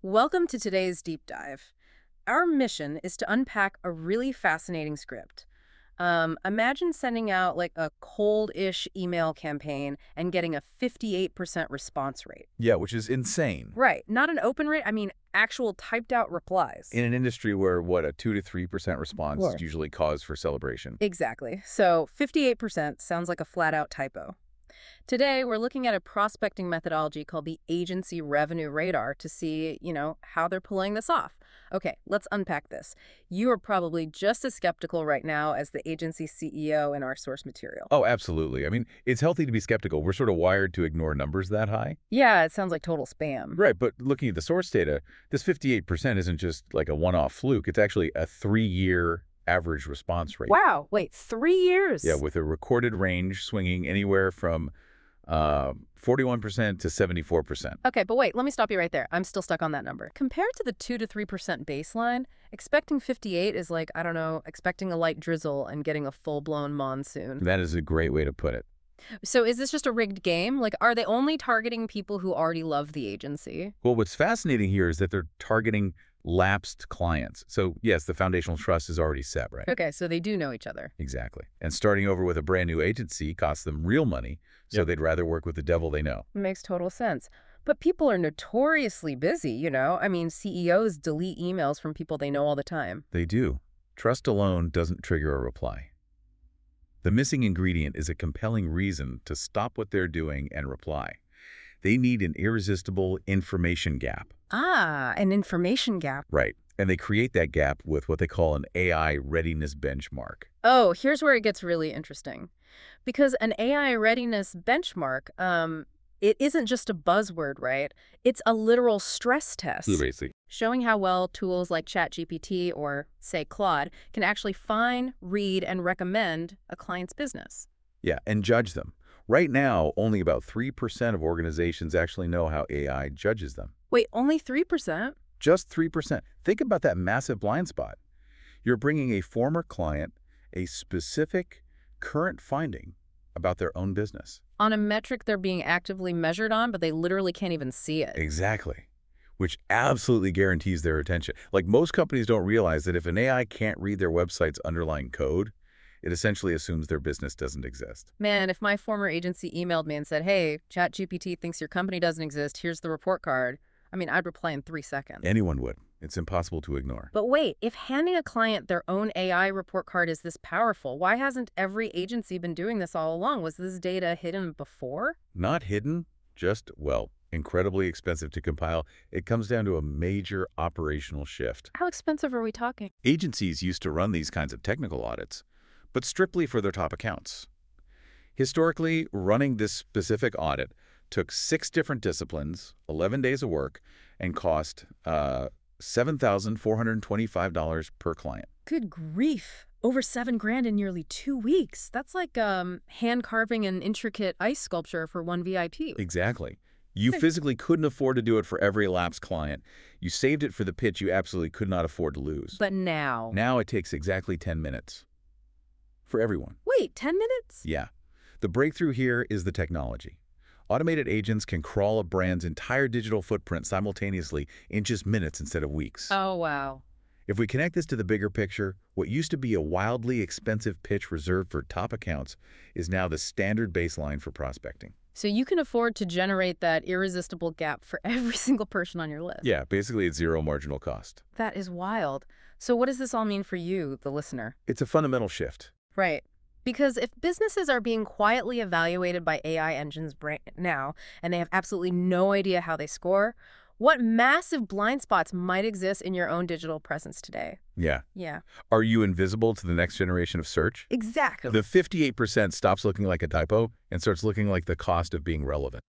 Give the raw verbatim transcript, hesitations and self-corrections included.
Welcome to today's deep dive. Our mission is to unpack a really fascinating script. Um, imagine sending out like a cold-ish email campaign and getting a fifty-eight percent response rate. Yeah, which is insane. Right, not an open rate, I mean actual typed out replies. In an industry where, what, a two to three percent response Sure. is usually cause for celebration. Exactly. So fifty-eight percent sounds like a flat-out typo. Today, we're looking at a prospecting methodology called the Agency Revenue Radar to see, you know, how they're pulling this off. Okay, let's unpack this. You are probably just as skeptical right now as the agency C E O in our source material. Oh, absolutely. I mean, it's healthy to be skeptical. We're sort of wired to ignore numbers that high. Yeah, it sounds like total spam. Right, but looking at the source data, this fifty-eight percent isn't just like a one-off fluke. It's actually a three-year average response rate. Wow, wait, three years? Yeah, with a recorded range swinging anywhere from uh, forty-one percent to seventy-four percent. Okay, but wait, let me stop you right there. I'm still stuck on that number. Compared to the two to three percent baseline, expecting fifty-eight is like, I don't know, expecting a light drizzle and getting a full-blown monsoon. That is a great way to put it. So is this just a rigged game? Like, are they only targeting people who already love the agency? Well, what's fascinating here is that they're targeting lapsed clients. So, yes, the foundational trust is already set, right? Okay, so they do know each other. Exactly. And starting over with a brand new agency costs them real money, so Yep. they'd rather work with the devil they know. Makes total sense. But people are notoriously busy, you know? I mean, C E Os delete emails from people they know all the time. They do. Trust alone doesn't trigger a reply. The missing ingredient is a compelling reason to stop what they're doing and reply. They need an irresistible information gap. Ah, an information gap. Right. And they create that gap with what they call an A I readiness benchmark. Oh, here's where it gets really interesting. Because an A I readiness benchmark, um, it isn't just a buzzword, right? It's a literal stress test. Basically. Showing how well tools like ChatGPT or, say, Claude can actually find, read, and recommend a client's business. Yeah, and judge them. Right now, only about three percent of organizations actually know how A I judges them. Wait, only three percent? Just three percent. Think about that massive blind spot. You're bringing a former client a specific current finding about their own business. On a metric they're being actively measured on, but they literally can't even see it. Exactly. Which absolutely guarantees their attention. Like, most companies don't realize that if an A I can't read their website's underlying code, it essentially assumes their business doesn't exist. Man, if my former agency emailed me and said, hey, ChatGPT thinks your company doesn't exist, here's the report card, I mean, I'd reply in three seconds. Anyone would. It's impossible to ignore. But wait, if handing a client their own A I report card is this powerful, why hasn't every agency been doing this all along? Was this data hidden before? Not hidden, just, well, incredibly expensive to compile. It comes down to a major operational shift. How expensive are we talking? Agencies used to run these kinds of technical audits, but strictly for their top accounts. Historically, running this specific audit took six different disciplines, eleven days of work, and cost uh, seven thousand four hundred twenty-five dollars per client. Good grief. Over seven grand in nearly two weeks. That's like um, hand carving an intricate ice sculpture for one V I P. Exactly. You physically couldn't afford to do it for every lapsed client. You saved it for the pitch you absolutely could not afford to lose. But now... Now it takes exactly ten minutes. For everyone. Wait, ten minutes? Yeah. The breakthrough here is the technology. Automated agents can crawl a brand's entire digital footprint simultaneously in just minutes instead of weeks. Oh, wow. If we connect this to the bigger picture, what used to be a wildly expensive pitch reserved for top accounts is now the standard baseline for prospecting. So you can afford to generate that irresistible gap for every single person on your list. Yeah, basically it's zero marginal cost. That is wild. So what does this all mean for you, the listener? It's a fundamental shift. Right. Because if businesses are being quietly evaluated by A I engines right now, and they have absolutely no idea how they score, what massive blind spots might exist in your own digital presence today? Yeah. Yeah. Are you invisible to the next generation of search? Exactly. The fifty-eight percent stops looking like a typo and starts looking like the cost of being relevant.